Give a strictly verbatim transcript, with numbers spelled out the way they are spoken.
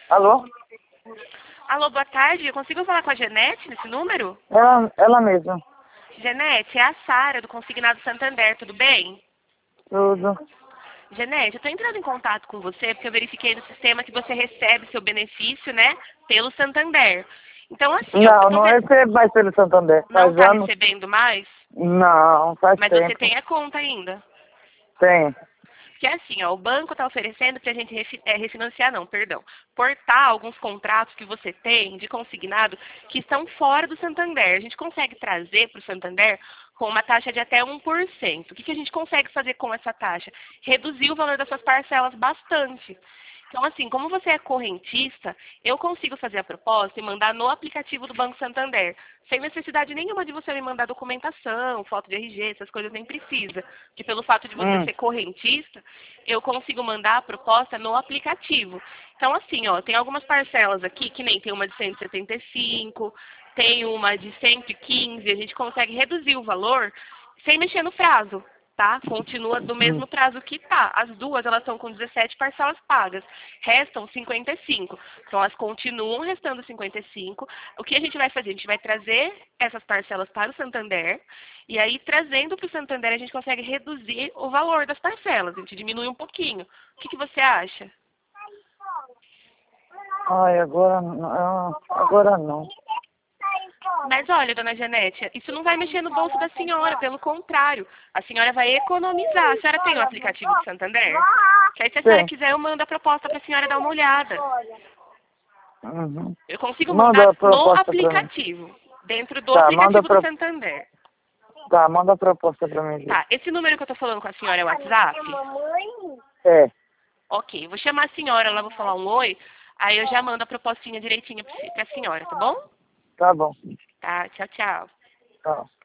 Alô? Alô, boa tarde. Eu consigo falar com a Genete nesse número? Ela, ela mesma. Genete, é a Sara do Consignado Santander, tudo bem? Tudo. Genete, eu estou entrando em contato com você porque eu verifiquei no sistema que você recebe seu benefício, né, pelo Santander. Então, assim, ó, eu Não, tô não vendo... recebo mais pelo Santander. Não Faz está anos. recebendo mais, Não, faz mas você tempo. tem a conta ainda. Tem. Porque assim, ó, o banco está oferecendo para a gente refi é, refinanciar, não, perdão, portar alguns contratos que você tem de consignado que estão fora do Santander. A gente consegue trazer para o Santander com uma taxa de até um por cento. O que, que a gente consegue fazer com essa taxa? Reduzir o valor das suas parcelas bastante. Então, assim, como você é correntista, eu consigo fazer a proposta e mandar no aplicativo do Banco Santander, sem necessidade nenhuma de você me mandar documentação, foto de R G, essas coisas nem precisa. Porque pelo fato de você Hum. ser correntista, eu consigo mandar a proposta no aplicativo. Então, assim, ó, tem algumas parcelas aqui, que nem tem uma de cento e setenta e cinco, tem uma de cento e quinze, a gente consegue reduzir o valor sem mexer no prazo. Tá? Continua do Hum. mesmo prazo que tá. As duas, elas estão com dezessete parcelas pagas. Restam cinquenta e cinco. Então, elas continuam restando cinquenta e cinco. O que a gente vai fazer? A gente vai trazer essas parcelas para o Santander. E aí, trazendo para o Santander, a gente consegue reduzir o valor das parcelas. A gente diminui um pouquinho. O que, que você acha? Ai, agora não. Agora não. Mas olha, dona Janete, isso não vai mexer no bolso da senhora, pelo contrário. A senhora vai economizar. A senhora tem o aplicativo do Santander? Que aí, se a senhora Tem. quiser, eu mando a proposta para a senhora dar uma olhada. Uhum. Eu consigo Manda mandar a no proposta pra mim. aplicativo, dentro do Tá, manda a aplicativo do pro... Santander. tá, manda a proposta pra mim. Tá, esse número que eu tô falando com a senhora é o WhatsApp? É. Ok, vou chamar a senhora lá, vou falar um oi, aí eu já mando a propostinha direitinho pra pra senhora, tá bom? Tá bom. Tá, tchau, tchau. Tá.